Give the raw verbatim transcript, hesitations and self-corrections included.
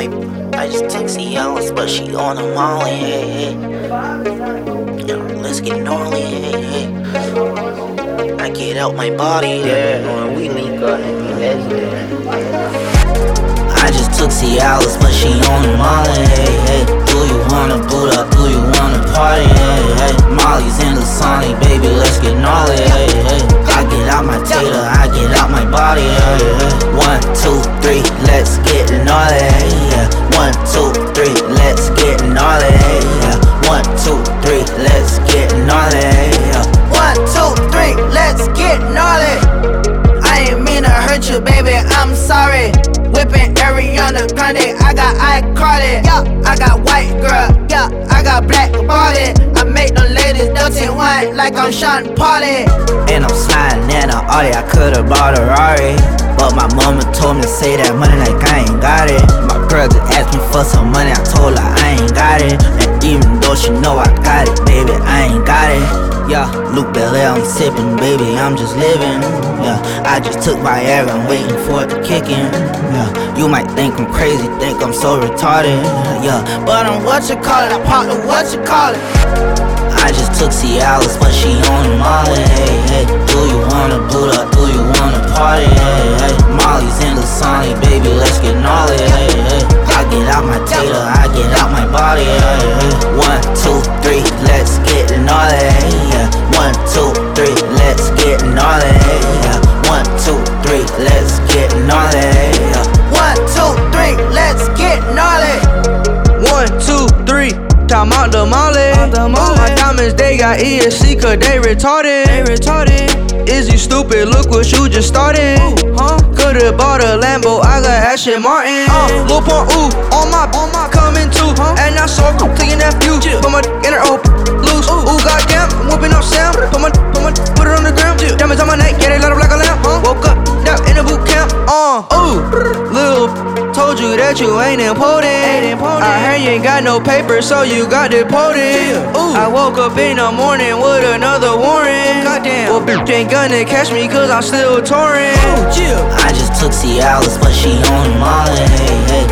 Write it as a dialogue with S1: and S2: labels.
S1: my, I just text Cialis, but she on a Molly, hey, hey. Yo, let's get gnarly, hey, hey. I get out my body there, when we link up and be legendary. I just took Cialis, but she on a Molly, hey, hey. Do you wanna boot up, do you wanna party, hey, hey. Molly's in the Sonic, baby, let's get gnarly, hey, hey. I get out my tater, I get out my body, hey, hey. One, two, three, let's get gnarly, yeah. One, two, three, let's get gnarly, yeah. One, two, three, let's get gnarly, yeah. One, two, three, let's get gnarly. I ain't mean to hurt you, baby, I'm sorry. Whipping Ariana Grande, I got iCarly, yeah. I got white girl, yeah. I got black body. I make them ladies dirty wine like I'm Sean Pauli. And I'm sliding in a Audi, I could've bought a Rari, but my mama told me to say that money like I ain't got it. My girl just asked me for some money, I told her I ain't got it. And even though she know I got it, baby, I ain't got it. Yeah, Luke Belaire, I'm sipping, baby, I'm just living. Yeah, I just took Viagra, I'm waiting for it to kick in. Yeah, you might think I'm crazy, think I'm so retarded. Yeah, but I'm what you call it, I pop the what you call it. I just took Cialis, but she on the Molly, hey, hey. Do you wanna boot up, do you wanna party, hey, hey. Molly's in the Sonic, baby, let's get gnarly, hey, hey. I get out my tater, I get out my body, hey, hey. One, two, three, let's get gnarly, yeah. One, two, three, let's get gnarly, yeah. One, two, three, let's get gnarly, yeah. One, two, three, let's get gnarly.
S2: One, two, three, time out the Molly. My diamonds, they got E S C cause they retarded. They retarded. Is you stupid? Look what you just started. Ooh, huh? Could've bought a Lambo, I got Aston Martin. Uh, Lil Pump, ooh, on my, on my coming too. Huh? And I saw him taking that view. Put my in her open, loose. Ooh, ooh goddamn, I'm whipping up Sam. Put my, put my, put it on the ground. Diamonds on my neck, get it lit up like a lamp. Huh? Woke up, down in the boot camp. Uh, ooh, Lil, told you that you ain't important. Ain't important. I heard you ain't got no paper, so you got deported. Ooh, I woke up in the morning with another warrant. Goddamn, well, bitch ain't gonna catch me cause I'm still touring.
S1: I just took Cialis, but she on the Molly, hey, hey.